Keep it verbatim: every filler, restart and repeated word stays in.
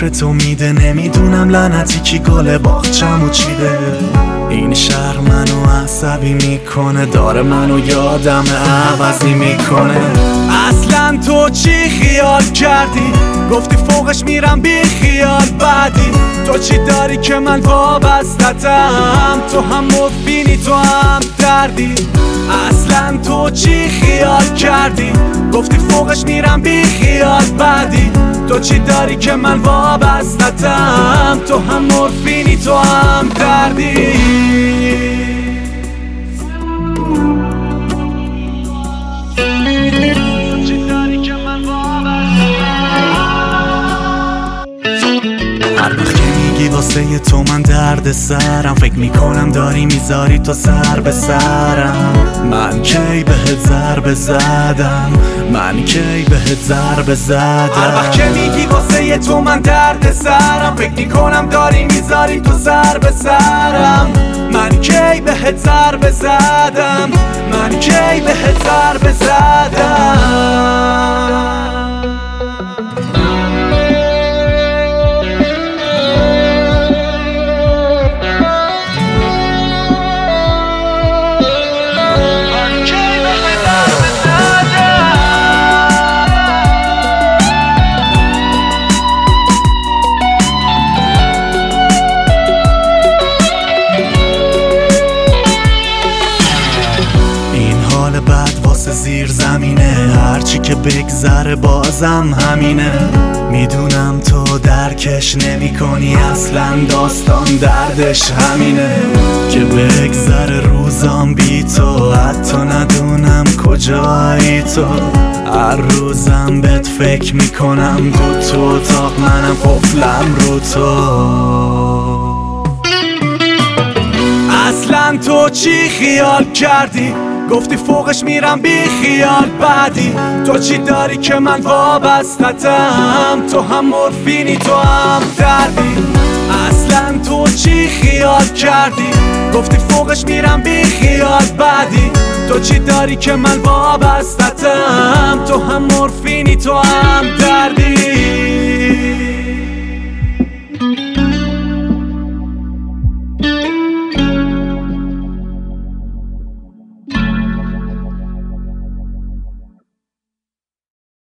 بهار تو میده، نمیدونم لعنتی کی گل باغچمو چیده. این شهر منو عصبی میکنه، داره منو یادم عوضی میکنه. اصلا تو چی خیال کردی؟ گفتی فوقش میرم بی خیال بعدی. تو چی داری که من وابستتم؟ تو هم مفینی تو هم دردی. اصلا تو چی خیال کردی؟ گفتی فوقش میرم بی خیال بعدی. تو چی داری که من وابستتم؟ تو هم مورفینی تو هم دردی. هر وقت که میگی واسه تو من درد سرم، فکر میکنم داری میذاری تو سر به سرم. من کی بهت ضربه زدم؟ من کی بهت ضربه زدم؟ هر وقت که میگی واسه تو من درد سرم، فکر میکنم داری میذاری تو سر به سرم. من کی بهت ضربه زدم؟ من کی بهت ضربه زدم؟ زیر زمینه هرچی که بگذره بازم همینه. میدونم تو درکش نمی کنی، اصلا داستان دردش همینه. که بگذره روزام بی تو، حتی ندونم کجایی تو. هر روزم بهت فکر میکنم، دو تو اتاق منم قفلم رو تو. اصلا تو چی خیال کردی؟ گفتی فوقش میرم بی خیال بعدی. تو چی داری که من وابستتم؟ تو هم مورفینی تو هم دردی. اصلا تو چی خیال کردی؟ گفتی فوقش میرم بی خیال بعدی. تو چی داری که من وابستتم؟ تو هم مورفینی تو هم دردی.